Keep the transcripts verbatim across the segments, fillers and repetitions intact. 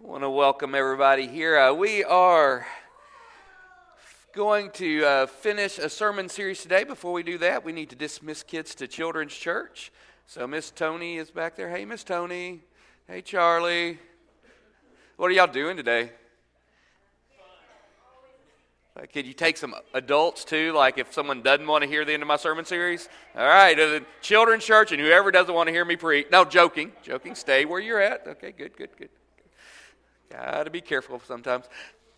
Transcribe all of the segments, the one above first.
I want to welcome everybody here. Uh, we are going to uh, finish a sermon series today. Before we do that, we need to dismiss kids to Children's Church. So Miss Tony is back there. Hey, Miss Tony. Hey, Charlie. What are y'all doing today? Uh, could you take some adults too, like if someone doesn't want to hear the end of my sermon series? All right, uh, the Children's Church and whoever doesn't want to hear me preach. No, joking, joking. Stay where you're at. Okay, good, good, good. Got to be careful sometimes.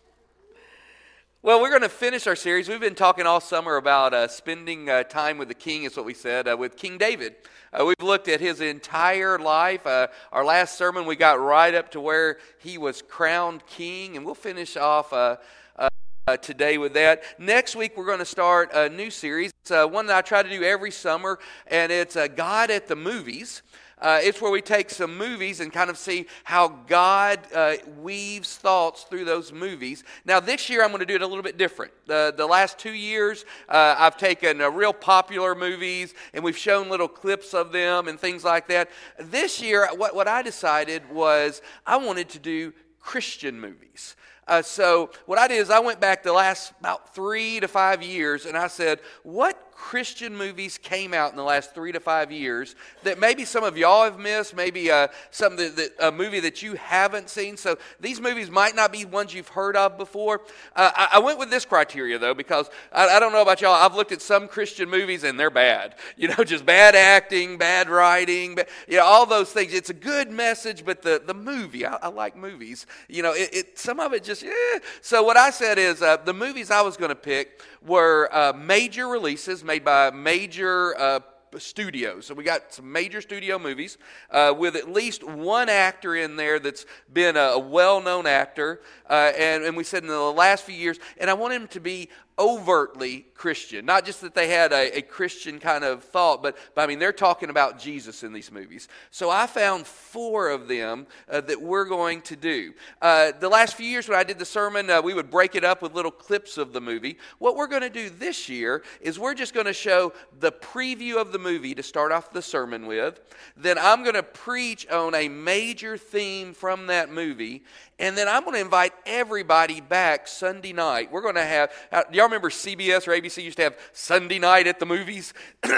Well, we're going to finish our series. We've been talking all summer about uh, spending uh, time with the King, is what we said, uh, with King David. Uh, we've looked at his entire life. Uh, our last sermon, we got right up to where he was crowned king, and we'll finish off uh, uh, uh, today with that. Next week, we're going to start a new series. It's uh, one that I try to do every summer, and it's uh, God at the Movies. Uh, it's where we take some movies and kind of see how God uh, weaves thoughts through those movies. Now, this year I'm going to do it a little bit different. The, the last two years, uh, I've taken uh, real popular movies and we've shown little clips of them and things like that. This year, what, what I decided was I wanted to do Christian movies. Uh, so what I did is I went back the last about three to five years and I said, what Christian movies came out in the last three to five years that maybe some of y'all have missed, maybe uh, some that, that, a movie that you haven't seen. So these movies might not be ones you've heard of before. Uh, I, I went with this criteria, though, because I, I don't know about y'all. I've looked at some Christian movies, and they're bad. You know, just bad acting, bad writing, bad, you know, all those things. It's a good message, but the, the movie, I, I like movies. You know, it, it some of it just, eh. So what I said is uh, the movies I was going to pick were uh, major releases made by major uh, studios. So we got some major studio movies uh, with at least one actor in there that's been a, a well-known actor. Uh, and, and we said in the last few years, and I want him to be overtly Christian. Not just that they had a, a Christian kind of thought, but, but I mean, they're talking about Jesus in these movies. So I found four of them uh, that we're going to do. Uh, the last few years when I did the sermon, uh, we would break it up with little clips of the movie. What we're going to do this year is we're just going to show the preview of the movie to start off the sermon with. Then I'm going to preach on a major theme from that movie. And then I'm going to invite everybody back Sunday night. We're going to have, uh, do y'all remember C B S or A B C used to have Sunday night at the movies?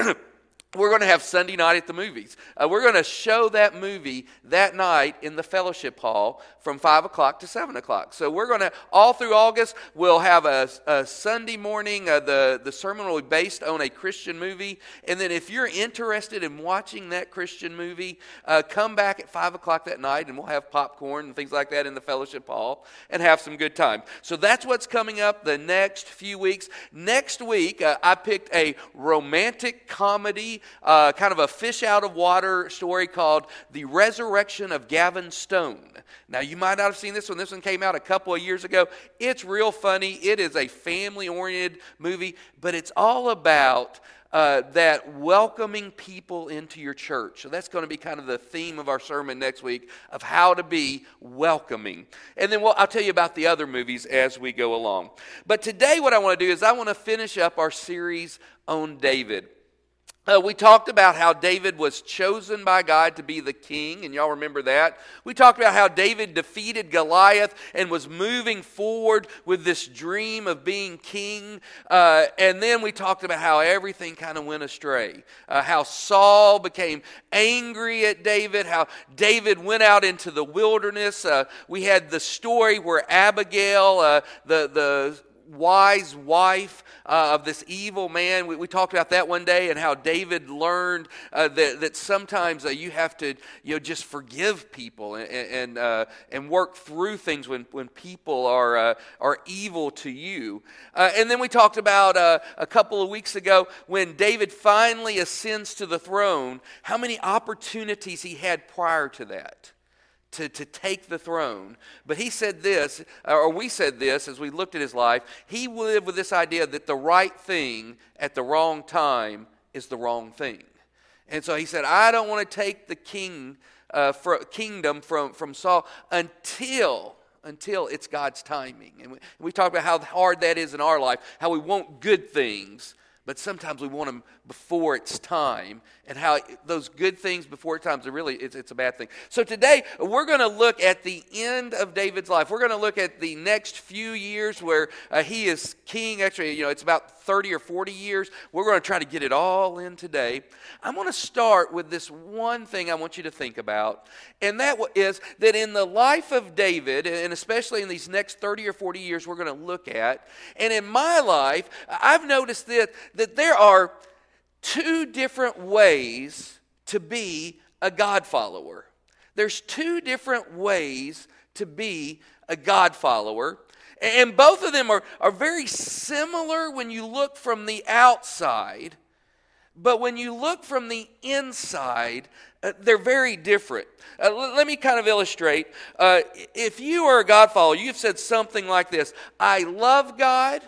We're going to have Sunday night at the movies. Uh, we're going to show that movie that night in the fellowship hall from five o'clock to seven o'clock. So we're going to, all through August, we'll have a, a Sunday morning. Uh, the, the sermon will be based on a Christian movie. And then if you're interested in watching that Christian movie, uh, come back at five o'clock that night and we'll have popcorn and things like that in the fellowship hall and have some good time. So that's what's coming up the next few weeks. Next week, uh, I picked a romantic comedy, Uh, kind of a fish out of water story called The Resurrection of Gavin Stone. Now, you might not have seen this one. This one came out a couple of years ago. It's real funny. It is a family-oriented movie, but it's all about uh, that welcoming people into your church. So that's going to be kind of the theme of our sermon next week, of how to be welcoming. And then we'll, I'll tell you about the other movies as we go along. But today what I want to do is I want to finish up our series on David. Uh, we talked about how David was chosen by God to be the king, and y'all remember that. We talked about how David defeated Goliath and was moving forward with this dream of being king. Uh, and then we talked about how everything kind of went astray. Uh, how Saul became angry at David, how David went out into the wilderness. Uh, we had the story where Abigail, uh, the the wise wife uh, of this evil man. We, we talked about that one day, and how David learned uh, that, that sometimes uh, you have to, you know, just forgive people and and, uh, and work through things when, when people are uh, are evil to you. Uh, and then we talked about uh, a couple of weeks ago when David finally ascends to the throne, how many opportunities he had prior to that. To, to take the throne. But he said this, or we said this as we looked at his life, he lived with this idea that the right thing at the wrong time is the wrong thing. And so he said, I don't want to take the king uh, for, kingdom from, from Saul until, until it's God's timing. And we, we talked about how hard that is in our life, how we want good things, but sometimes we want them before it's time, and how those good things before times are really, it's, it's a bad thing. So today, we're going to look at the end of David's life. We're going to look at the next few years where uh, he is king. Actually, you know, it's about thirty or forty years. We're going to try to get it all in today. I'm going to start with this one thing I want you to think about, and that is that in the life of David, and especially in these next thirty or forty years we're going to look at, and in my life, I've noticed that, that there are two different ways to be a God follower. There's two different ways to be a God follower. And both of them are, are very similar when you look from the outside. But when you look from the inside, uh, they're very different. Uh, l- let me kind of illustrate. Uh, if you are a God follower, you've said something like this: I love God,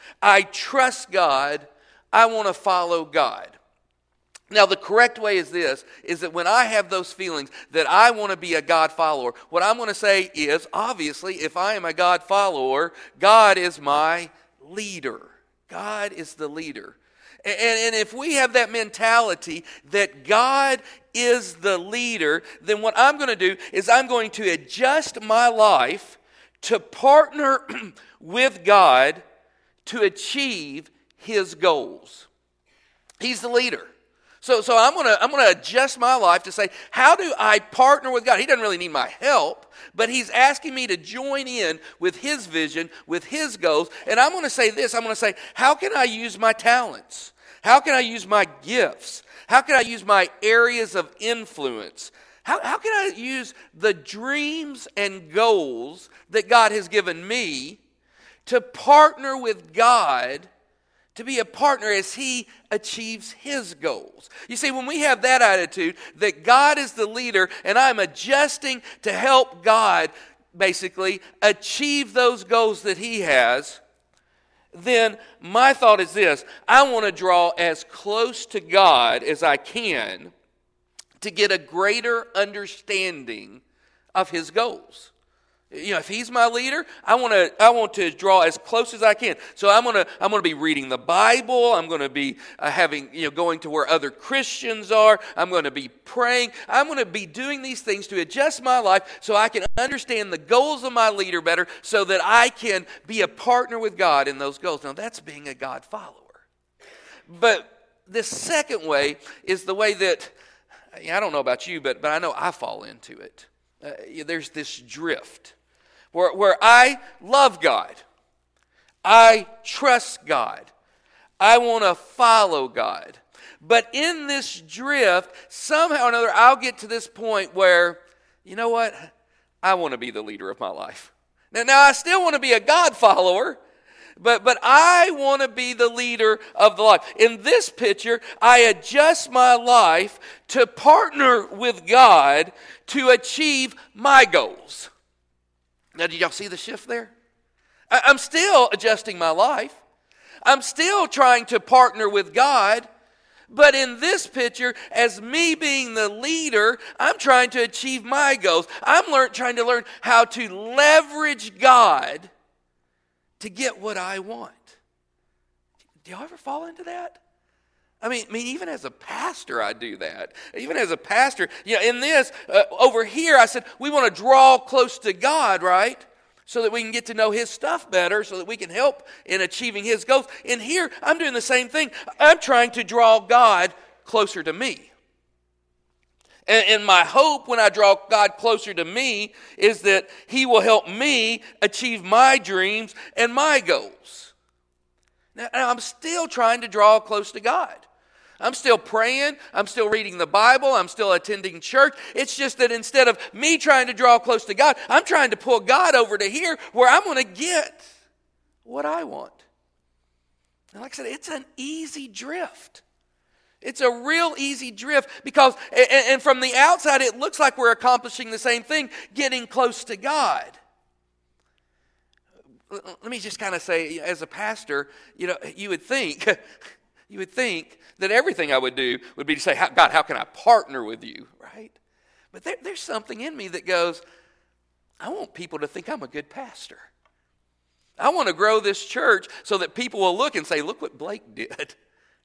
I trust God, I want to follow God. Now, the correct way is this, is that when I have those feelings that I want to be a God follower, what I'm going to say is, obviously, if I am a God follower, God is my leader. God is the leader. And, and if we have that mentality that God is the leader, then what I'm going to do is I'm going to adjust my life to partner with God to achieve His goals. He's the leader. So, so I'm gonna I'm gonna adjust my life to say, how do I partner with God? He doesn't really need my help, but He's asking me to join in with His vision, with His goals. And I'm gonna say this, I'm gonna say, how can I use my talents? How can I use my gifts? How can I use my areas of influence? How, how can I use the dreams and goals that God has given me to partner with God, to be a partner as He achieves His goals? You see, when we have that attitude that God is the leader and I'm adjusting to help God basically achieve those goals that He has, then my thought is this: I want to draw as close to God as I can to get a greater understanding of His goals. You know, if He's my leader, I want to I want to draw as close as I can. So I'm gonna I'm gonna be reading the Bible. I'm gonna be uh, having you know going to where other Christians are. I'm gonna be praying. I'm gonna be doing these things to adjust my life so I can understand the goals of my leader better, so that I can be a partner with God in those goals. Now that's being a God follower. But the second way is the way that I don't know about you, but but I know I fall into it. Uh, there's this drift. Where, where I love God, I trust God, I want to follow God. But in this drift, somehow or another, I'll get to this point where, you know what, I want to be the leader of my life. Now, now I still want to be a God follower, but, but I want to be the leader of the life. In this picture, I adjust my life to partner with God to achieve my goals. Now, did y'all see the shift there? I'm still adjusting my life. I'm still trying to partner with God. But in this picture, as me being the leader, I'm trying to achieve my goals. I'm learn, trying to learn how to leverage God to get what I want. Do y'all ever fall into that? I mean, I mean, even as a pastor, I do that. Even as a pastor, you know, in this, uh, over here, I said, we want to draw close to God, right? So that we can get to know His stuff better, so that we can help in achieving His goals. In here, I'm doing the same thing. I'm trying to draw God closer to me. And, and my hope when I draw God closer to me is that He will help me achieve my dreams and my goals. Now, now I'm still trying to draw close to God. I'm still praying, I'm still reading the Bible, I'm still attending church. It's just that instead of me trying to draw close to God, I'm trying to pull God over to here where I'm going to get what I want. And like I said, it's an easy drift. It's a real easy drift because, and, and from the outside, it looks like we're accomplishing the same thing, getting close to God. Let me just kind of say, as a pastor, you know, you would think, you would think that everything I would do would be to say, God, how can I partner with you, right? But there, there's something in me that goes, I want people to think I'm a good pastor. I want to grow this church so that people will look and say, look what Blake did.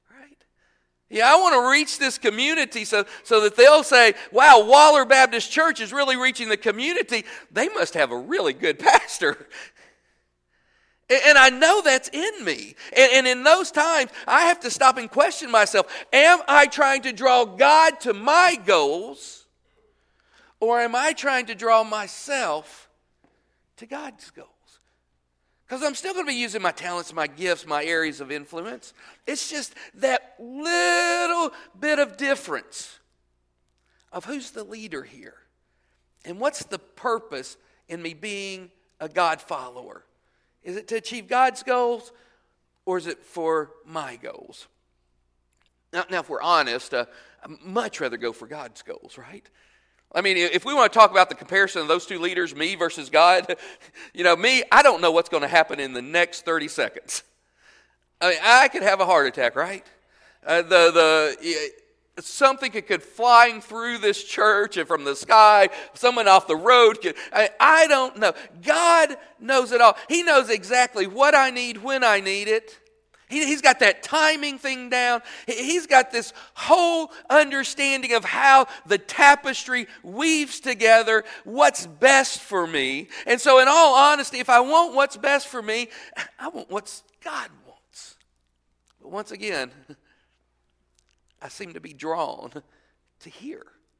Yeah, I want to reach this community so, so that they'll say, wow, Waller Baptist Church is really reaching the community. They must have a really good pastor. And, and I know that's in me. And, and in those times, I have to stop and question myself. Am I trying to draw God to my goals? Or am I trying to draw myself to God's goals? Because I'm still going to be using my talents, my gifts, my areas of influence. It's just that little bit of difference of who's the leader here. And what's the purpose in me being a God follower? Is it to achieve God's goals, or is it for my goals? Now, now if we're honest, uh, I'd much rather go for God's goals, right? I mean, if we want to talk about the comparison of those two leaders, me versus God, you know, me, I don't know what's going to happen in the next thirty seconds. I mean, I could have a heart attack, right? Uh, the the something could, could flying through this church and from the sky, someone off the road could, I, I don't know. God knows it all. He knows exactly what I need, when I need it. He, he's got that timing thing down. He, he's got this whole understanding of how the tapestry weaves together what's best for me. And so in all honesty, if I want what's best for me, I want what's God wants. But once again, I seem to be drawn to here.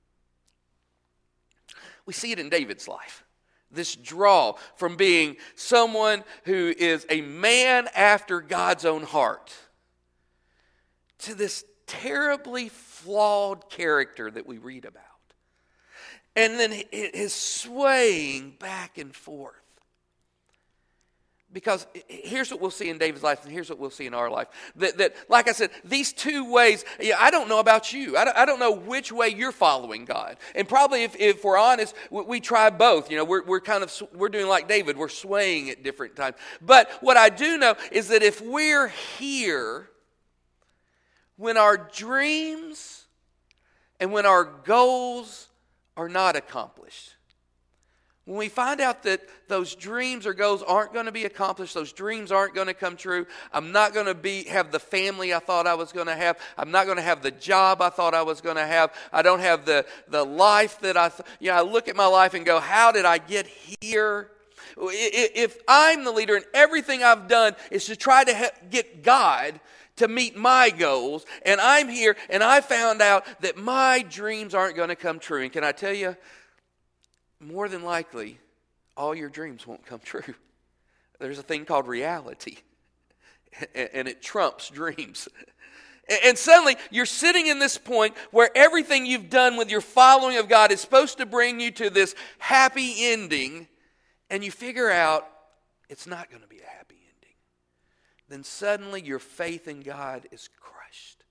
We see it in David's life. This draw from being someone who is a man after God's own heart to this terribly flawed character that we read about. And then his swaying back and forth. Because here's what we'll see in David's life, and here's what we'll see in our life. That, that like I said, these two ways, yeah, I don't know about you. I don't, I don't know which way you're following God. And probably if, if we're honest, we, we try both. You know, we're, we're kind of, we're doing like David. We're swaying at different times. But what I do know is that if we're here, when our dreams and when our goals are not accomplished, when we find out that those dreams or goals aren't going to be accomplished, those dreams aren't going to come true, I'm not going to be have the family I thought I was going to have, I'm not going to have the job I thought I was going to have, I don't have the, the life that I, th- you know, I look at my life and go, how did I get here? If I'm the leader and everything I've done is to try to get God to meet my goals, and I'm here and I found out that my dreams aren't going to come true, and can I tell you, more than likely, all your dreams won't come true. There's a thing called reality, and it trumps dreams. And suddenly, you're sitting in this point where everything you've done with your following of God is supposed to bring you to this happy ending, and you figure out it's not going to be a happy ending. Then suddenly, your faith in God is crushed.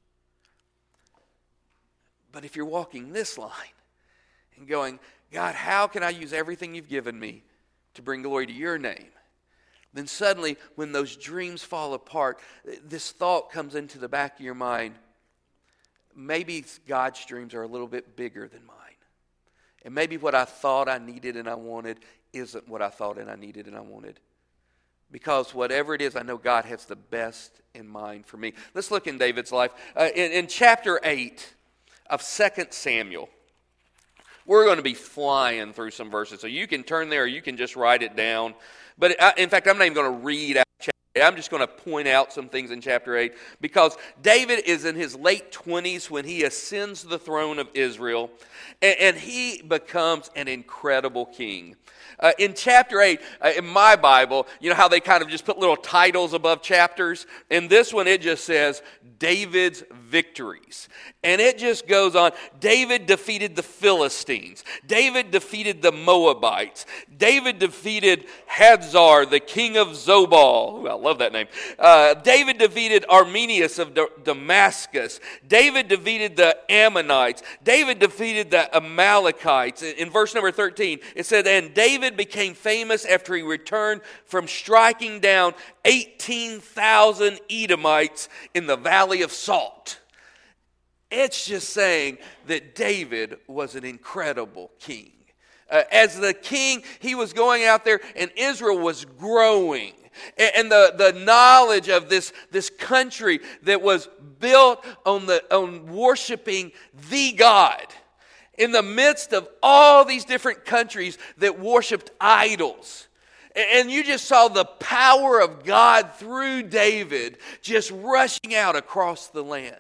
But if you're walking this line and going, God, how can I use everything you've given me to bring glory to your name? Then suddenly, when those dreams fall apart, this thought comes into the back of your mind. Maybe God's dreams are a little bit bigger than mine. And maybe what I thought I needed and I wanted isn't what I thought and I needed and I wanted. Because whatever it is, I know God has the best in mind for me. Let's look in David's life. Uh, in, in chapter eight of Second Samuel. We're going to be flying through some verses, so you can turn there or you can just write it down. But I, in fact, I'm not even going to read out chapter eight. I'm just going to point out some things in chapter eight because David is in his late twenties when he ascends the throne of Israel, and, and he becomes an incredible king. Uh, in chapter eight, uh, in my Bible, you know how they kind of just put little titles above chapters? In this one, it just says, David's victories. And it just goes on. David defeated the Philistines. David defeated the Moabites. David defeated Hadzar, the king of Zobal. Ooh, I love that name. Uh, David defeated Arminius of D- Damascus. David defeated the Ammonites. David defeated the Amalekites. In, in verse number thirteen, it said, and David became famous after he returned from striking down eighteen thousand Edomites in the Valley of Salt. It's just saying that David was an incredible king. Uh, as the king, he was going out there and Israel was growing. and the, the knowledge of this, this country that was built on, the, on worshiping the God. In the midst of all these different countries that worshiped idols. And you just saw the power of God through David just rushing out across the land.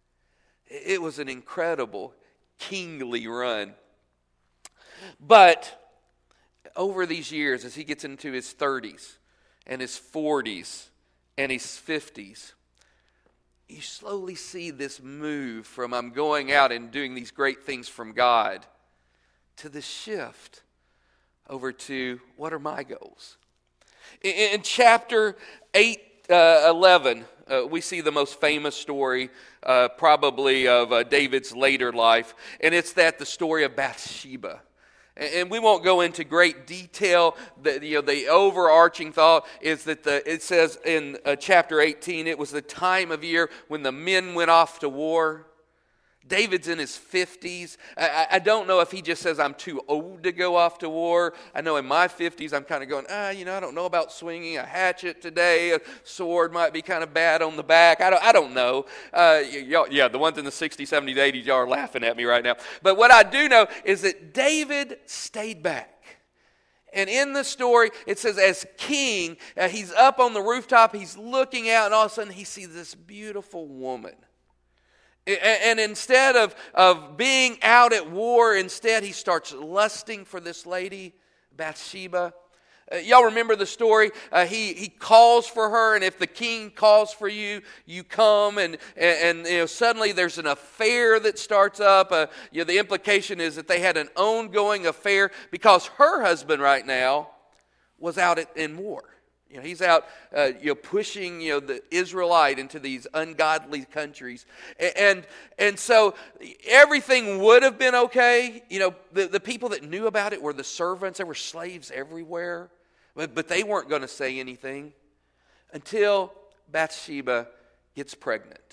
It was an incredible kingly run. But over these years, as he gets into his thirties and his forties and his fifties, you slowly see this move from I'm going out and doing these great things from God to the shift over to what are my goals? In, in chapter eight, uh, eleven, uh, we see the most famous story uh, probably of uh, David's later life, and it's that the story of Bathsheba. And we won't go into great detail. The, you know, the overarching thought is that the, it says in uh, chapter eighteen, it was the time of year when the men went off to war. David's in his fifties. I, I don't know if he just says, I'm too old to go off to war. I know in my fifties, I'm kind of going, ah, you know, I don't know about swinging a hatchet today. A sword might be kind of bad on the back. I don't, I don't know. Uh, y'all, yeah, the ones in the sixties, seventies, eighties, y'all are laughing at me right now. But what I do know is that David stayed back. And in the story, it says as king, uh, he's up on the rooftop, he's looking out, and all of a sudden he sees this beautiful woman. And instead of, of being out at war, instead he starts lusting for this lady, Bathsheba. Uh, y'all remember the story? Uh, he, he calls for her, and if the king calls for you, you come, and, and, and you know, suddenly there's an affair that starts up. Uh, you know, the implication is that they had an ongoing affair because her husband right now was out at, in war. You know, he's out, uh, you know, pushing, you know, the Israelite into these ungodly countries, and, and and so everything would have been okay. You know, the, the people that knew about it were the servants. There were slaves everywhere, but but they weren't going to say anything until Bathsheba gets pregnant,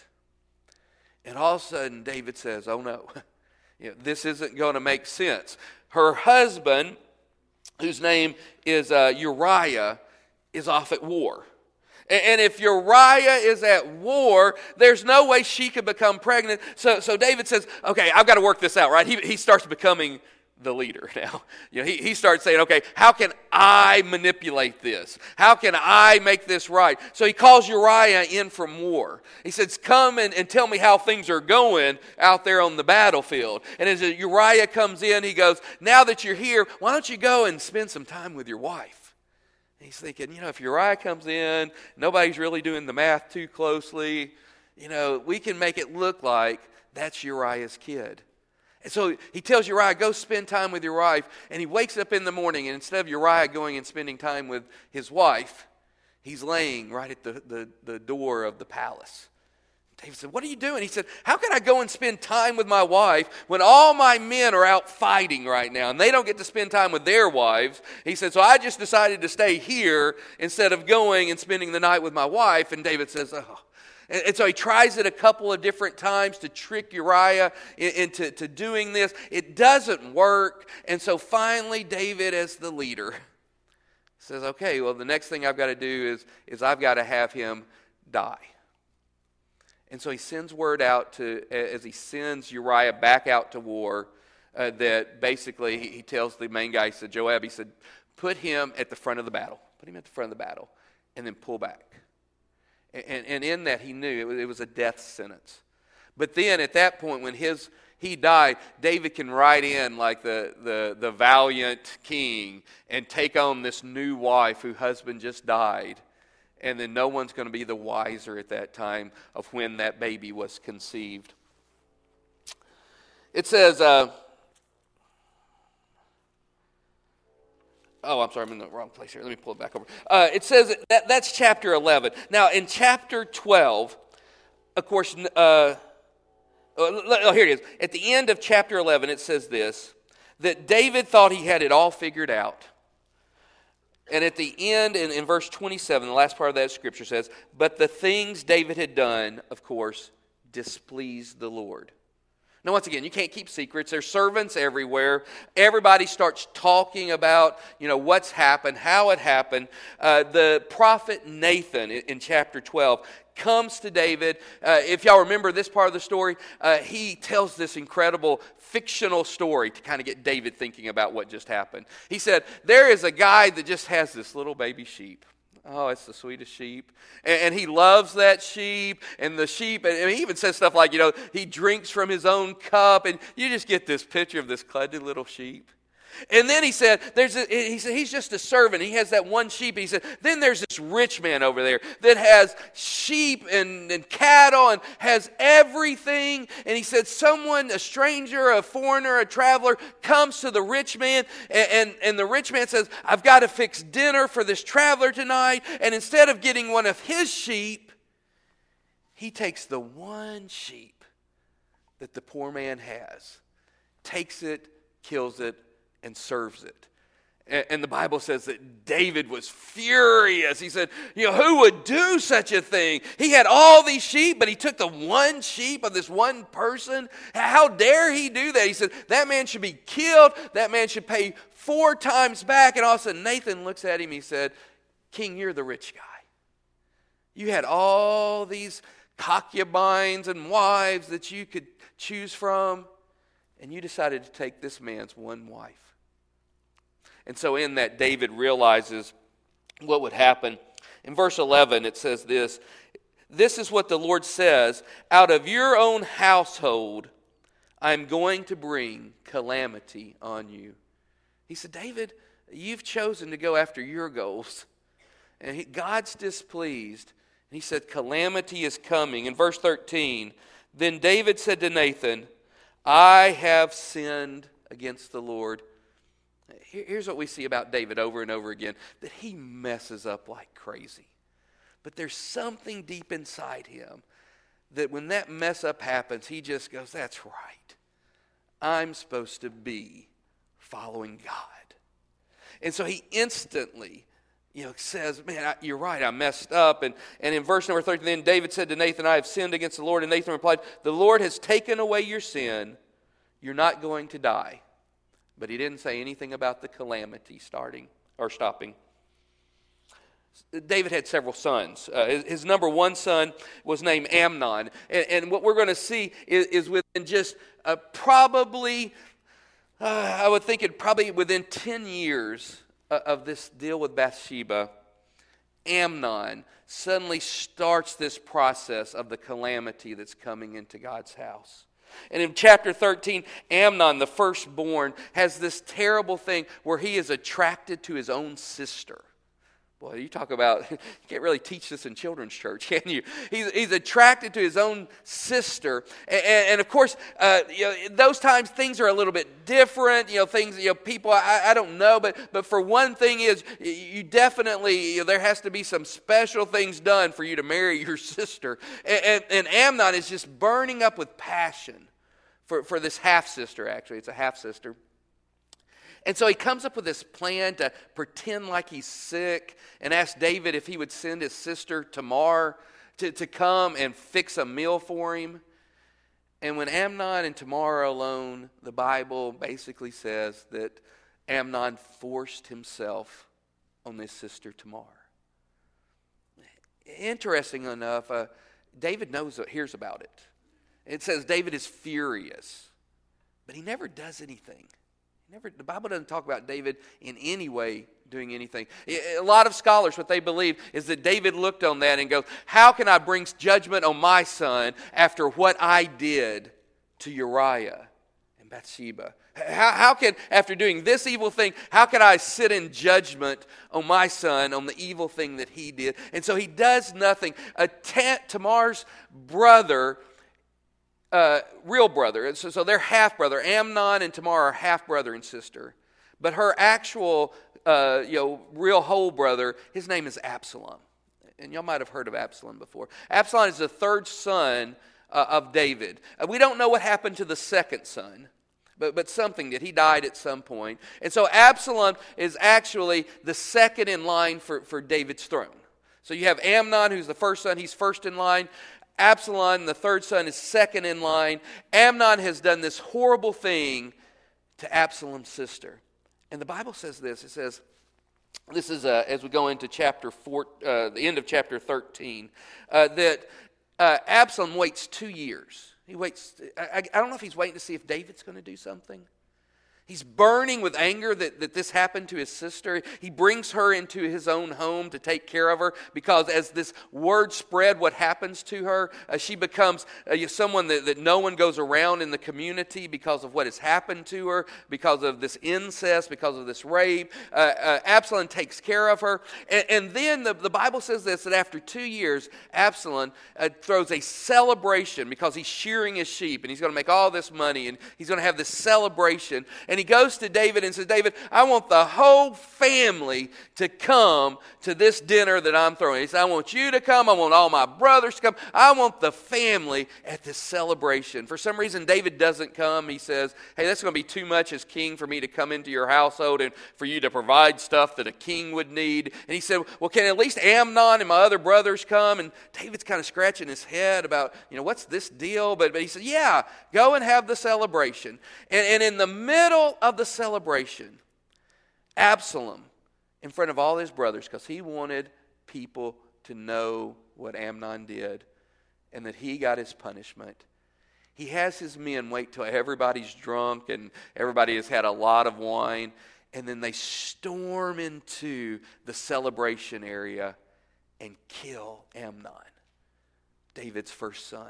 and all of a sudden David says, "Oh no, you know, this isn't going to make sense." Her husband, whose name is uh, Uriah, is off at war. And if Uriah is at war, there's no way she could become pregnant. So, so David says, okay, I've got to work this out, right? He, he starts becoming the leader now. You know, he, he starts saying, okay, how can I manipulate this? How can I make this right? So he calls Uriah in from war. He says, come and, and tell me how things are going out there on the battlefield. And as Uriah comes in, he goes, now that you're here, why don't you go and spend some time with your wife? He's thinking, you know, if Uriah comes in, nobody's really doing the math too closely, you know, we can make it look like that's Uriah's kid. And so he tells Uriah, go spend time with your wife. And he wakes up in the morning, and instead of Uriah going and spending time with his wife, he's laying right at the, the, the door of the palace. David said, what are you doing? He said, how can I go and spend time with my wife when all my men are out fighting right now and they don't get to spend time with their wives? He said, so I just decided to stay here instead of going and spending the night with my wife. And David says, oh. And, and so he tries it a couple of different times to trick Uriah into to doing this. It doesn't work. And so finally, David, as the leader, says, okay, well, the next thing I've got to do is, is I've got to have him die. And so he sends word out to, as he sends Uriah back out to war, uh, that basically he, he tells the main guy, he said, Joab, he said, put him at the front of the battle. Put him at the front of the battle and then pull back. And, and, and in that he knew it was, it was a death sentence. But then at that point when his he died, David can ride in like the, the, the valiant king and take on this new wife whose husband just died. And then no one's going to be the wiser at that time of when that baby was conceived. It says, uh, oh, I'm sorry, I'm in the wrong place here. Let me pull it back over. Uh, it says, that, that's chapter eleven. Now, in chapter twelve, of course, uh, oh, here it is. At the end of chapter eleven, it says this, that David thought he had it all figured out. And at the end, in, in verse twenty-seven, the last part of that scripture says, but the things David had done, of course, displeased the Lord. Now, once again, you can't keep secrets. There's servants everywhere. Everybody starts talking about, you know, what's happened, how it happened. Uh, the prophet Nathan in, in chapter twelve comes to David. Uh, if y'all remember this part of the story, uh, he tells this incredible fictional story to kind of get David thinking about what just happened. He said, there is a guy that just has this little baby sheep. Oh, it's the sweetest sheep. And, and he loves that sheep. And the sheep, and he even says stuff like, you know, he drinks from his own cup. And you just get this picture of this cuddly little sheep. And then he said, there's a, he said, he's just a servant. He has that one sheep. He said, then there's this rich man over there that has sheep and, and cattle and has everything. And he said, someone, a stranger, a foreigner, a traveler, comes to the rich man. And, and, and the rich man says, I've got to fix dinner for this traveler tonight. And instead of getting one of his sheep, he takes the one sheep that the poor man has, takes it, kills it, and serves it. And the Bible says that David was furious. He said, you know, who would do such a thing? He had all these sheep, but he took the one sheep of this one person. How dare he do that? He said, that man should be killed. That man should pay four times back. And all of a sudden, Nathan looks at him. He said, King, you're the rich guy. You had all these concubines and wives that you could choose from, and you decided to take this man's one wife. And so in that, David realizes what would happen. In verse eleven, it says this, this is what the Lord says, out of your own household, I'm going to bring calamity on you. He said, David, you've chosen to go after your goals. And he, God's displeased. And he said, calamity is coming. In verse thirteen, then David said to Nathan, I have sinned against the Lord. Here's what we see about David over and over again, that he messes up like crazy. But there's something deep inside him that when that mess up happens, he just goes, that's right. I'm supposed to be following God. And so he instantly, you know, says, man, I, you're right, I messed up. And, and in verse number thirteen, then David said to Nathan, I have sinned against the Lord. And Nathan replied, the Lord has taken away your sin. You're not going to die. But he didn't say anything about the calamity starting or stopping. David had several sons. Uh, his, his number one son was named Amnon. And, and what we're going to see is, is within just uh, probably, uh, I would think it probably within ten years of this deal with Bathsheba, Amnon suddenly starts this process of the calamity that's coming into God's house. And in chapter thirteen, Amnon, the firstborn, has this terrible thing where he is attracted to his own sister. Boy, you talk about, you can't really teach this in children's church, can you? He's, he's attracted to his own sister. And, and of course, uh, you know, those times things are a little bit different. You know, things, you know, people, I, I don't know. But, but for one thing is, you definitely, you know, there has to be some special things done for you to marry your sister. And, and, and Amnon is just burning up with passion for, for this half-sister, actually. It's a half-sister. And so he comes up with this plan to pretend like he's sick and ask David if he would send his sister Tamar to, to come and fix a meal for him. And when Amnon and Tamar are alone, the Bible basically says that Amnon forced himself on his sister Tamar. Interesting enough, uh, David knows, hears about it. It says David is furious, but he never does anything. Never, the Bible doesn't talk about David in any way doing anything. A lot of scholars, what they believe is that David looked on that and goes, how can I bring judgment on my son after what I did to Uriah and Bathsheba? How, how can, after doing this evil thing, how can I sit in judgment on my son on the evil thing that he did? And so he does nothing. A ta- Tamar's brother, Uh, real brother, so, so they're half-brother. Amnon and Tamar are half-brother and sister. But her actual, uh, you know, real whole brother, his name is Absalom. And y'all might have heard of Absalom before. Absalom is the third son uh, of David. Uh, we don't know what happened to the second son, but, but something did. He died at some point. And so Absalom is actually the second in line for, for David's throne. So you have Amnon, who's the first son. He's first in line. Absalom, the third son, is second in line. Amnon has done this horrible thing to Absalom's sister. And the Bible says this. It says, this is uh, as we go into chapter four, uh, the end of chapter thirteen, uh, that uh, Absalom waits two years. He waits. I, I don't know if he's waiting to see if David's going to do something. He's burning with anger that, that this happened to his sister. He brings her into his own home to take care of her because as this word spread what happens to her, uh, she becomes uh, someone that, that no one goes around in the community because of what has happened to her, because of this incest, because of this rape. Uh, uh, Absalom takes care of her. And, and then the, the Bible says this, that after two years, Absalom uh, throws a celebration because he's shearing his sheep and he's going to make all this money and he's going to have this celebration. And And he goes to David and says, David, I want the whole family to come to this dinner that I'm throwing. He said, I want you to come. I want all my brothers to come. I want the family at this celebration. For some reason, David doesn't come. He says, hey, that's going to be too much as king for me to come into your household and for you to provide stuff that a king would need. And he said, well, can at least Amnon and my other brothers come? And David's kind of scratching his head about, you know, what's this deal? But, but he said, yeah, go and have the celebration. And, and in the middle of the celebration, Absalom, in front of all his brothers, because he wanted people to know what Amnon did and that he got his punishment, he has his men wait till everybody's drunk and everybody has had a lot of wine, and then they storm into the celebration area and kill Amnon, David's first son.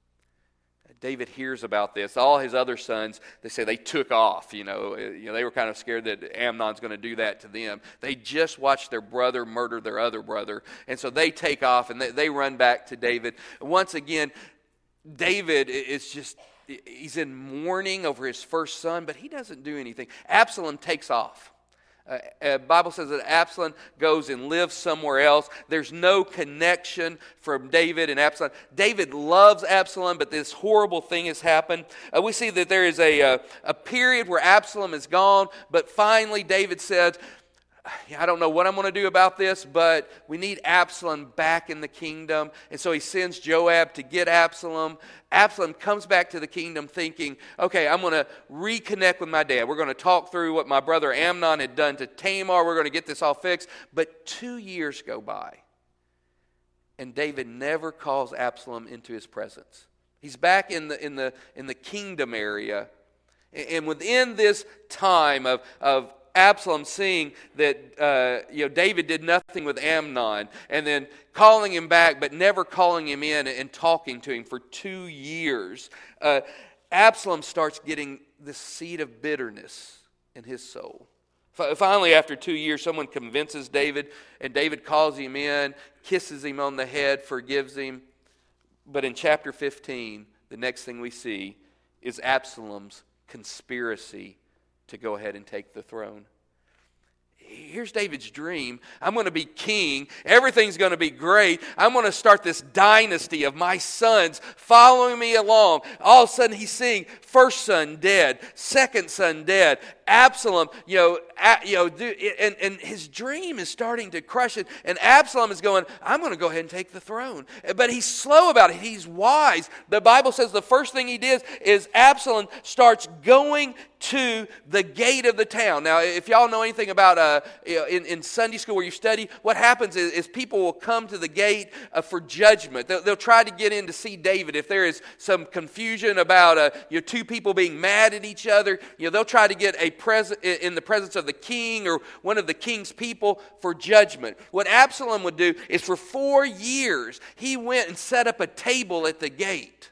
David hears about this. All his other sons, they say they took off. You know, you know they were kind of scared that Amnon's going to do that to them. They just watched their brother murder their other brother. And so they take off and they, they run back to David. Once again, David is just, he's in mourning over his first son, but he doesn't do anything. Absalom takes off. Uh, uh, Bible says that Absalom goes and lives somewhere else. There's no connection from David and Absalom. David loves Absalom, but this horrible thing has happened. Uh, we see that there is a, a, a period where Absalom is gone, but finally David said, I don't know what I'm going to do about this, but we need Absalom back in the kingdom. And so he sends Joab to get Absalom. Absalom comes back to the kingdom thinking, okay, I'm going to reconnect with my dad. We're going to talk through what my brother Amnon had done to Tamar. We're going to get this all fixed. But two years go by, and David never calls Absalom into his presence. He's back in the in the in the kingdom area, and within this time of of Absalom seeing that uh, you know David did nothing with Amnon, and then calling him back, but never calling him in and talking to him for two years, uh, Absalom starts getting this seed of bitterness in his soul. Finally, after two years, someone convinces David, and David calls him in, kisses him on the head, forgives him. But in chapter fifteen, the next thing we see is Absalom's conspiracy to go ahead and take the throne. Here's David's dream. I'm going to be king. Everything's going to be great. I'm going to start this dynasty of my sons following me along. All of a sudden he's seeing first son dead, second son dead, Absalom, you know, you know, and, and his dream is starting to crush it. And Absalom is going, I'm going to go ahead and take the throne. But he's slow about it. He's wise. The Bible says the first thing he did is Absalom starts going to the gate of the town. Now, if y'all know anything about uh, in, in Sunday school where you study, what happens is, is people will come to the gate uh, for judgment. They'll, they'll try to get in to see David. If there is some confusion about uh, you know, two people being mad at each other, you know, they'll try to get a present in the presence of the king or one of the king's people for judgment. What Absalom would do is for four years, he went and set up a table at the gate.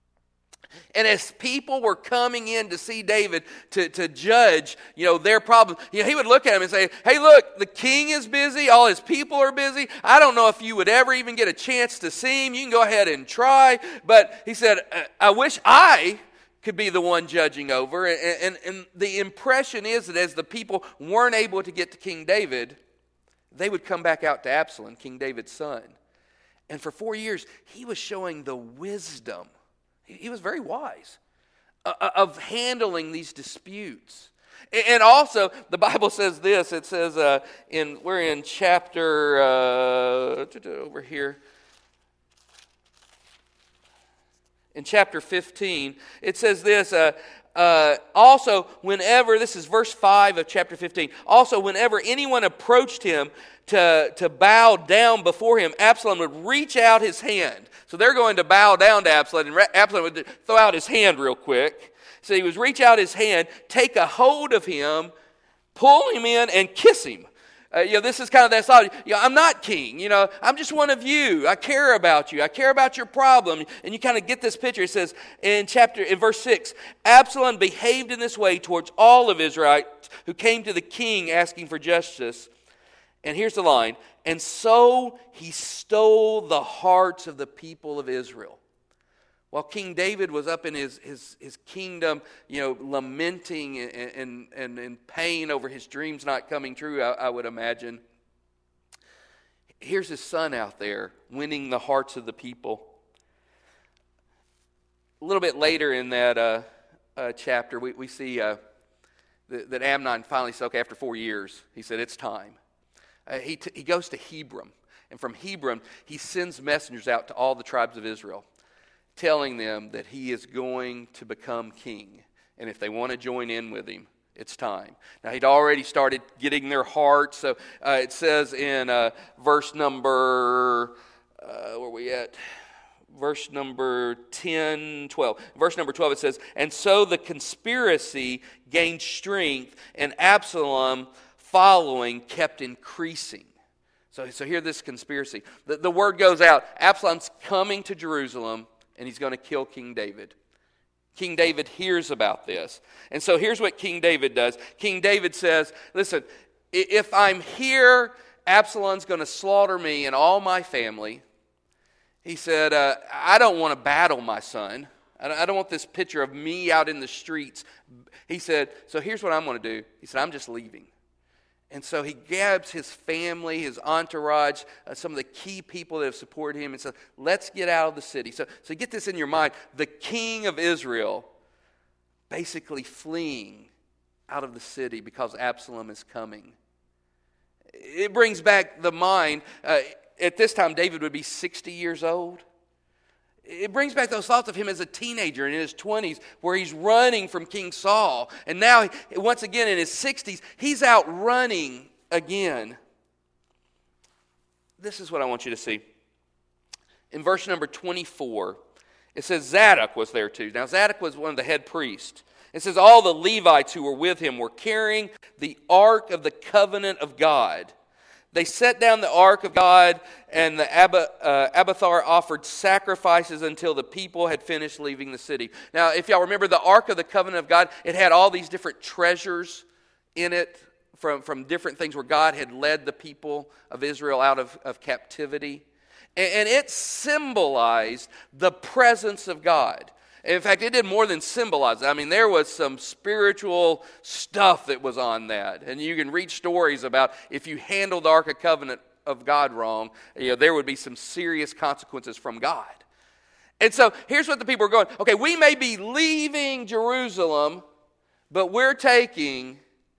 And as people were coming in to see David to, to judge, you know, their problem, you know, he would look at him and say, hey, look, the king is busy. All his people are busy. I don't know if you would ever even get a chance to see him. You can go ahead and try. But he said, I wish I could be the one judging over. And, and, and the impression is that as the people weren't able to get to King David, they would come back out to Absalom, King David's son. And for four years, he was showing the wisdom. He was very wise uh, of handling these disputes. And also, the Bible says this. It says, uh, in we're in chapter, uh, over here. in chapter fifteen, it says this, uh, uh, also whenever, this is verse five of chapter fifteen, also whenever anyone approached him to, to bow down before him, Absalom would reach out his hand. So they're going to bow down to Absalom, and Absalom would throw out his hand real quick. So he would reach out his hand, take a hold of him, pull him in, and kiss him. Uh, you know, this is kind of that side. You know, I'm not king. You know, I'm just one of you. I care about you. I care about your problem. And you kind of get this picture. It says in chapter, in verse six, Absalom behaved in this way towards all of Israel who came to the king asking for justice. And here's the line. And so he stole the hearts of the people of Israel. While King David was up in his, his, his kingdom, you know, lamenting and, and, and in pain over his dreams not coming true, I, I would imagine. Here's his son out there winning the hearts of the people. A little bit later in that uh, uh, chapter, we, we see uh, that, that Amnon finally said, okay, after four years, he said, it's time. Uh, he, t- he goes to Hebron. And from Hebron, he sends messengers out to all the tribes of Israel, telling them that he is going to become king. And if they want to join in with him, it's time. Now, he'd already started getting their hearts. So uh, it says in uh, verse number, uh, where are we at? Verse number ten, twelve. Verse number twelve, it says, and so the conspiracy gained strength, and Absalom following kept increasing. So, so hear this conspiracy. The, the word goes out, Absalom's coming to Jerusalem, and he's going to kill King David. King David hears about this. And so here's what King David does. King David says, listen, if I'm here, Absalom's going to slaughter me and all my family. He said, uh, I don't want to battle my son. I don't want this picture of me out in the streets. He said, so here's what I'm going to do. He said, I'm just leaving. And so he grabs his family, his entourage, uh, some of the key people that have supported him, and says, let's get out of the city. So, so get this in your mind. The king of Israel basically fleeing out of the city because Absalom is coming. It brings back the mind. Uh, at this time, David would be sixty years old. It brings back those thoughts of him as a teenager and in his twenties, where he's running from King Saul. And now, once again, in his sixties, he's out running again. This is what I want you to see. In verse number twenty-four, it says Zadok was there too. Now, Zadok was one of the head priests. It says all the Levites who were with him were carrying the ark of the covenant of God. They set down the ark of God, and the Ab- uh, Abiathar offered sacrifices until the people had finished leaving the city. Now, if y'all remember, the ark of the covenant of God, it had all these different treasures in it from, from different things where God had led the people of Israel out of, of captivity. And, and it symbolized the presence of God. In fact, it did more than symbolize it. I mean, there was some spiritual stuff that was on that. And you can read stories about if you handled the Ark of Covenant of God wrong, you know, there would be some serious consequences from God. And so here's what the people are going, okay, we may be leaving Jerusalem, but we're taking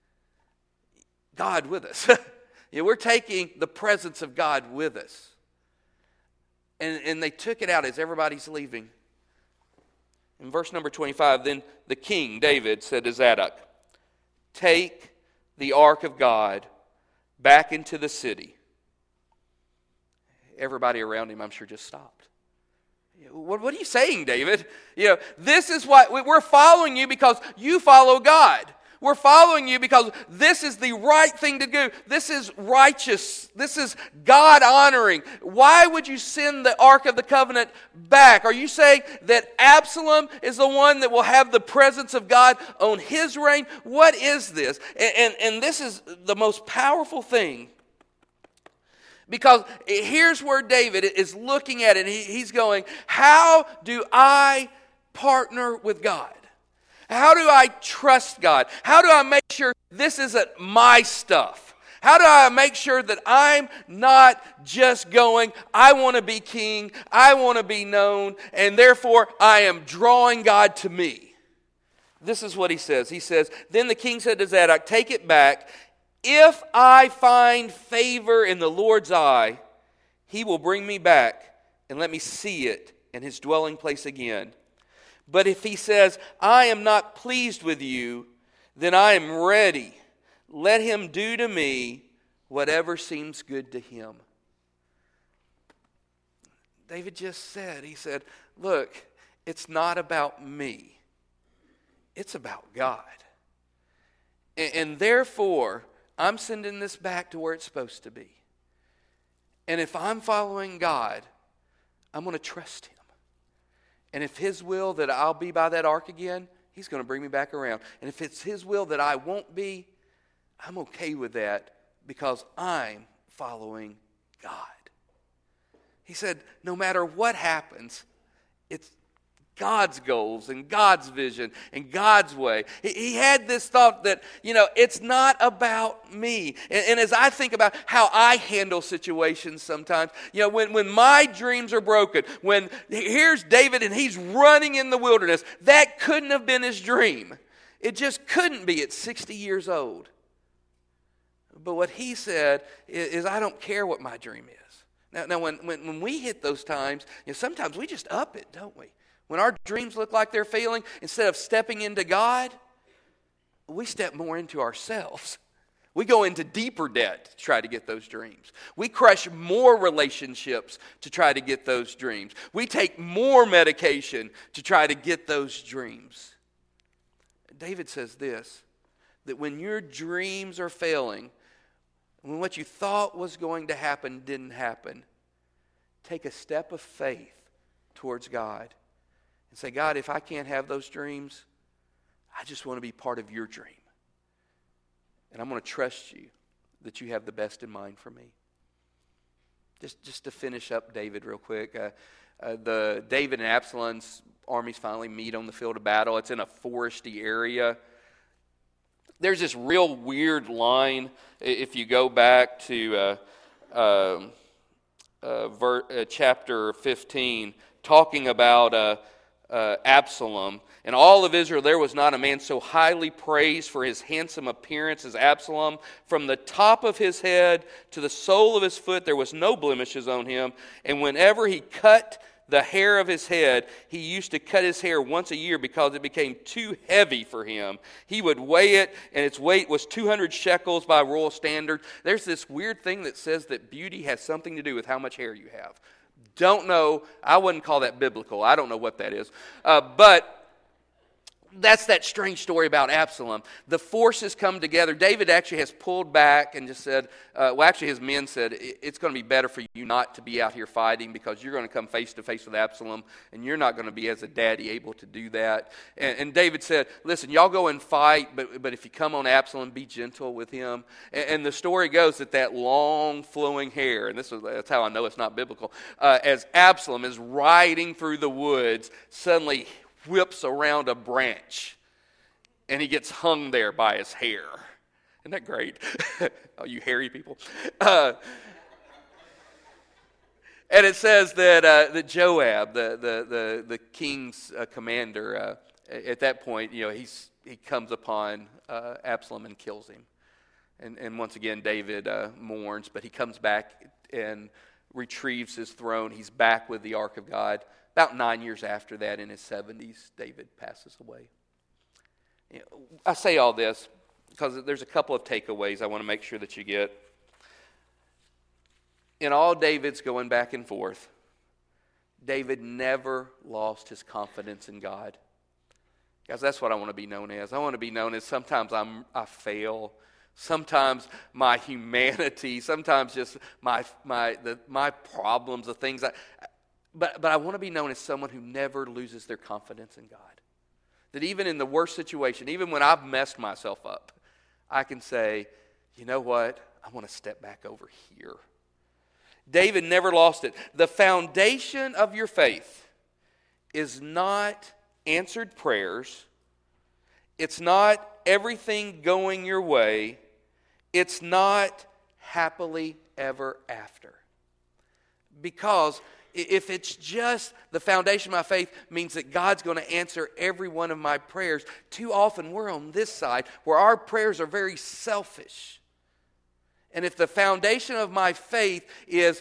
God with us. You know, we're taking the presence of God with us. And, and they took it out as everybody's leaving. In verse number twenty-five, then the king, David, said to Zadok, take the ark of God back into the city. Everybody around him, I'm sure, just stopped. What, what are you saying, David? You know, this is why we're following you, because you follow God. We're following you because this is the right thing to do. This is righteous. This is God-honoring. Why would you send the Ark of the Covenant back? Are you saying that Absalom is the one that will have the presence of God on his reign? What is this? And, and, and this is the most powerful thing. Because here's where David is looking at it. He, he's going, how do I partner with God? How do I trust God? How do I make sure this isn't my stuff? How do I make sure that I'm not just going, I want to be king, I want to be known, and therefore I am drawing God to me? This is what he says. He says, then the king said to Zadok, take it back. If I find favor in the Lord's eye, he will bring me back and let me see it in his dwelling place again. But if he says, I am not pleased with you, then I am ready. Let him do to me whatever seems good to him. David just said, he said, look, it's not about me. It's about God. And, and therefore, I'm sending this back to where it's supposed to be. And if I'm following God, I'm going to trust him. And if his will that I'll be by that ark again, he's going to bring me back around. And if it's his will that I won't be, I'm okay with that because I'm following God. He said, no matter what happens, it's God's goals and God's vision and God's way. He had this thought that, you know, it's not about me. And, and as I think about how I handle situations sometimes, you know, when, when my dreams are broken, when here's David and he's running in the wilderness, that couldn't have been his dream. It just couldn't be at sixty years old. But what he said is, is I don't care what my dream is. Now, now when, when, when we hit those times, you know, sometimes we just up it, don't we? When our dreams look like they're failing, instead of stepping into God, we step more into ourselves. We go into deeper debt to try to get those dreams. We crush more relationships to try to get those dreams. We take more medication to try to get those dreams. David says this, that when your dreams are failing, when what you thought was going to happen didn't happen, take a step of faith towards God. And say, God, if I can't have those dreams, I just want to be part of your dream. And I'm going to trust you that you have the best in mind for me. Just, just to finish up David real quick. Uh, uh, the David and Absalom's armies finally meet on the field of battle. It's in a foresty area. There's this real weird line, if you go back to uh, uh, uh, ver- uh, chapter fifteen, talking about Uh, Uh, Absalom. And all of Israel, there was not a man so highly praised for his handsome appearance as Absalom. From the top of his head to the sole of his foot, there was no blemishes on him. And whenever he cut the hair of his head, he used to cut his hair once a year because it became too heavy for him. He would weigh it, and its weight was two hundred shekels by royal standard. There's this weird thing that says that beauty has something to do with how much hair you have. Don't know. I wouldn't call that biblical. I don't know what that is. Uh, but that's that strange story about Absalom. The forces come together. David actually has pulled back and just said, uh, well, actually his men said, it's going to be better for you not to be out here fighting because you're going to come face to face with Absalom and you're not going to be as a daddy able to do that. And, and David said, listen, y'all go and fight, but, but if you come on Absalom, be gentle with him. And, and the story goes that that long flowing hair, and this is, that's how I know it's not biblical, uh, as Absalom is riding through the woods, suddenly whips around a branch and he gets hung there by his hair. Isn't that great? Oh, you hairy people. Uh, and it says that uh, that Joab, the the the, the king's uh, commander, uh, at that point, you know, he's he comes upon uh, Absalom and kills him. And and once again, David uh, mourns, but he comes back and retrieves his throne. He's back with the Ark of God. About nine years after that, in his seventies, David passes away. You know, I say all this because there's a couple of takeaways I want to make sure that you get. In all David's going back and forth, David never lost his confidence in God. Guys, that's what I want to be known as. I want to be known as sometimes I'm, I fail. Sometimes my humanity, sometimes just my my the, my problems, the things I... But but I want to be known as someone who never loses their confidence in God. That even in the worst situation, even when I've messed myself up, I can say, you know what? I want to step back over here. David never lost it. The foundation of your faith is not answered prayers. It's not everything going your way. It's not happily ever after. Because if it's just the foundation of my faith means that God's going to answer every one of my prayers, too often we're on this side where our prayers are very selfish. And if the foundation of my faith is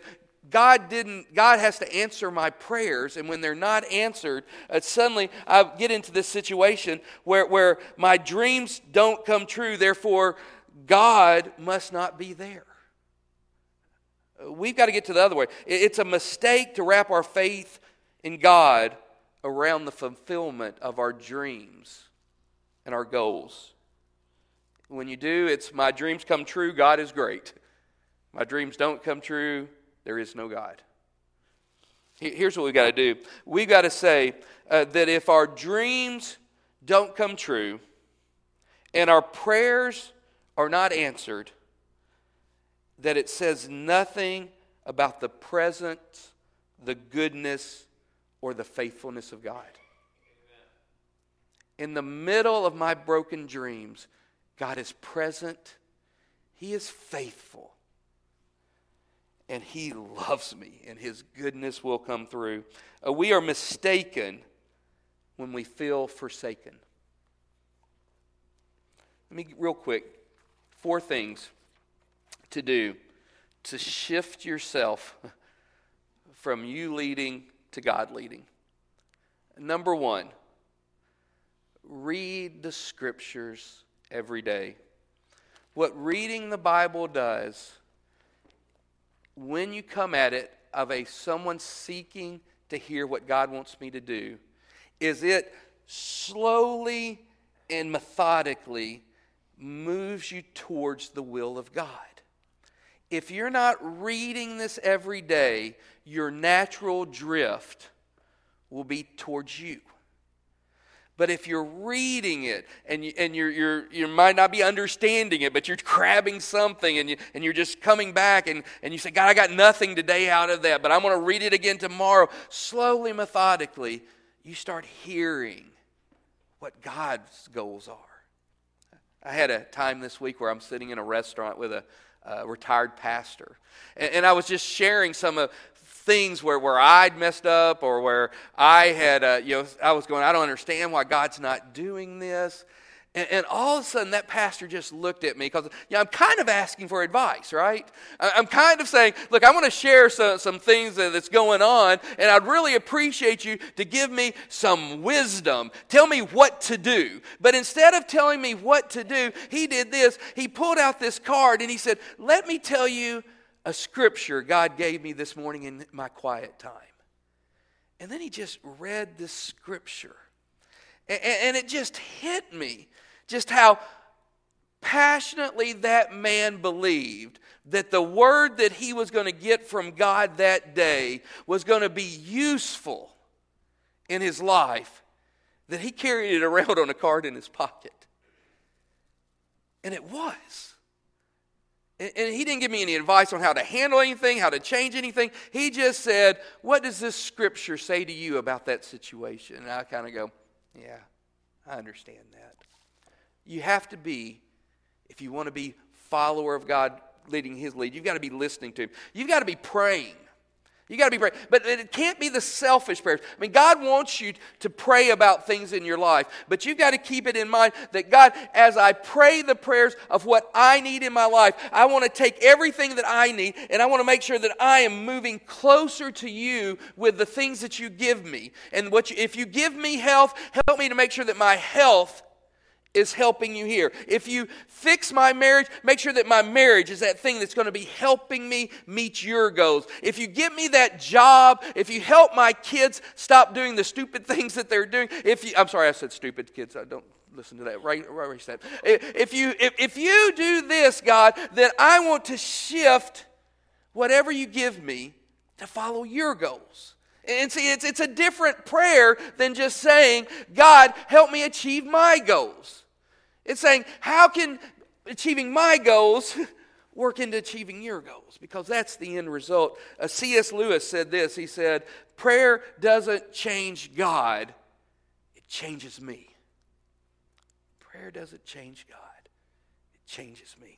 God didn't, God has to answer my prayers, and when they're not answered, uh, suddenly I get into this situation where, where my dreams don't come true, therefore God must not be there. We've got to get to the other way. It's a mistake to wrap our faith in God around the fulfillment of our dreams and our goals. When you do, it's my dreams come true, God is great. My dreams don't come true, there is no God. Here's what we've got to do. We've got to say uh, that if our dreams don't come true and our prayers are not answered, that it says nothing about the presence, the goodness, or the faithfulness of God. Amen. In the middle of my broken dreams, God is present, He is faithful, and He loves me, and His goodness will come through. Uh, we are mistaken when we feel forsaken. Let me, real quick, four things to do to shift yourself from you leading to God leading. Number one, read the Scriptures every day. What reading the Bible does, when you come at it of a someone seeking to hear what God wants me to do, is it slowly and methodically moves you towards the will of God. If you're not reading this every day, your natural drift will be towards you. But if you're reading it and you, and you're, you're, you might not be understanding it, but you're grabbing something and, you, and you're just coming back and, and you say, God, I got nothing today out of that, but I'm going to read it again tomorrow. Slowly, methodically, you start hearing what God's goals are. I had a time this week where I'm sitting in a restaurant with a uh, retired pastor. And, and I was just sharing some of things where, where I'd messed up or where I had, uh, you know, I was going, I don't understand why God's not doing this. And, and all of a sudden that pastor just looked at me because, you know, I'm kind of asking for advice, right? I'm kind of saying, look, I want to share some, some things that's going on, and I'd really appreciate you to give me some wisdom. Tell me what to do. But instead of telling me what to do, he did this. He pulled out this card and he said, let me tell you a scripture God gave me this morning in my quiet time. And then he just read this scripture. And, and it just hit me just how passionately that man believed that the word that he was going to get from God that day was going to be useful in his life, that he carried it around on a card in his pocket. And it was. And he didn't give me any advice on how to handle anything, how to change anything. He just said, what does this scripture say to you about that situation? And I kind of go, yeah, I understand that. You have to be, if you want to be follower of God leading His lead, you've got to be listening to Him. You've got to be praying. You've got to be praying. But it can't be the selfish prayers. I mean, God wants you to pray about things in your life, but you've got to keep it in mind that God, as I pray the prayers of what I need in my life, I want to take everything that I need and I want to make sure that I am moving closer to you with the things that you give me. And what you, if you give me health, help me to make sure that my health is helping you here. If you fix my marriage, make sure that my marriage is that thing that's going to be helping me meet your goals. If you give me that job, if you help my kids stop doing the stupid things that they're doing, if you, I'm sorry I said stupid kids, I don't listen to that. Right, right, right. If you, if, if you do this, God, then I want to shift whatever you give me to follow your goals. And see, it's, it's a different prayer than just saying, God, help me achieve my goals. It's saying, how can achieving my goals work into achieving your goals? Because that's the end result. Uh, C S Lewis said this. He said, prayer doesn't change God, it changes me. Prayer doesn't change God, it changes me.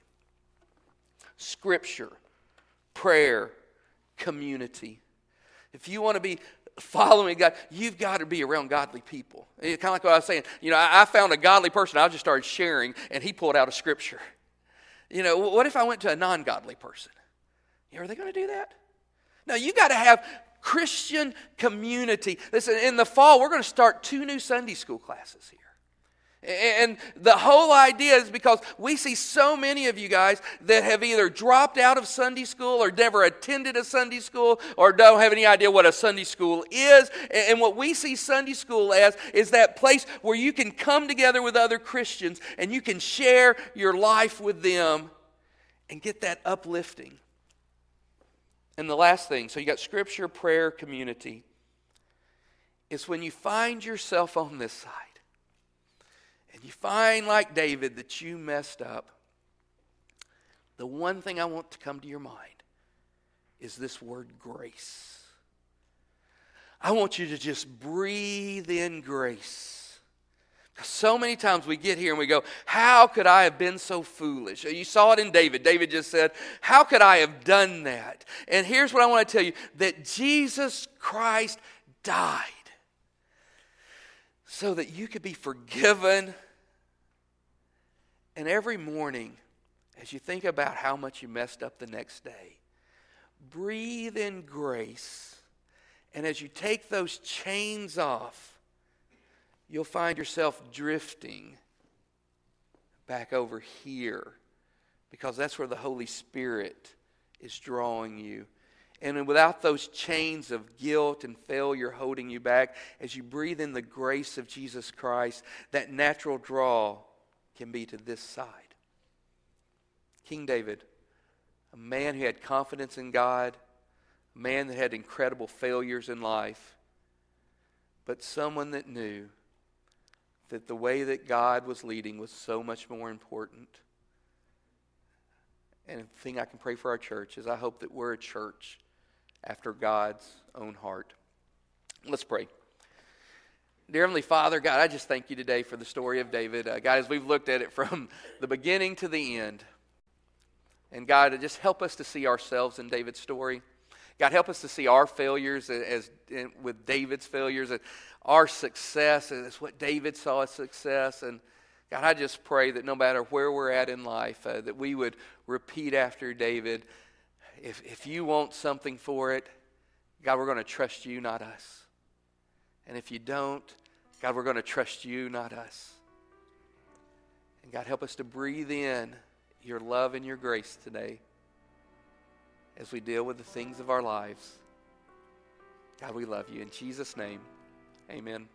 Scripture, prayer, community. If you want to be following God, you've got to be around godly people. It's kind of like what I was saying. You know, I, I found a godly person. I just started sharing, and he pulled out a scripture. You know, what if I went to a non-godly person? You know, are they going to do that? No, you got to have Christian community. Listen, in the fall, we're going to start two new Sunday school classes here. And the whole idea is because we see so many of you guys that have either dropped out of Sunday school or never attended a Sunday school or don't have any idea what a Sunday school is. And what we see Sunday school as is that place where you can come together with other Christians and you can share your life with them and get that uplifting. And the last thing, so you got scripture, prayer, community, is when you find yourself on this side. And you find, like David, that you messed up, the one thing I want to come to your mind is this word grace. I want you to just breathe in grace. So many times we get here and we go, how could I have been so foolish? You saw it in David. David just said, how could I have done that? And here's what I want to tell you, that Jesus Christ died so that you could be forgiven. And every morning, as you think about how much you messed up the next day, breathe in grace. And as you take those chains off, you'll find yourself drifting back over here, because that's where the Holy Spirit is drawing you. And without those chains of guilt and failure holding you back, as you breathe in the grace of Jesus Christ, that natural draw can be to this side. King David, a man who had confidence in God, a man that had incredible failures in life, but someone that knew that the way that God was leading was so much more important. And the thing I can pray for our church is I hope that we're a church after God's own heart. Let's pray. Dear Heavenly Father, God, I just thank you today for the story of David. Uh, God, as we've looked at it from the beginning to the end. And God, just help us to see ourselves in David's story. God, help us to see our failures as, as in, with David's failures, and our success as what David saw as success. And God, I just pray that no matter where we're at in life, uh, that we would repeat after David, if, if you want something for it, God, we're going to trust you, not us. And if you don't, God, we're going to trust you, not us. And God, help us to breathe in your love and your grace today as we deal with the things of our lives. God, we love you. In Jesus' name, amen.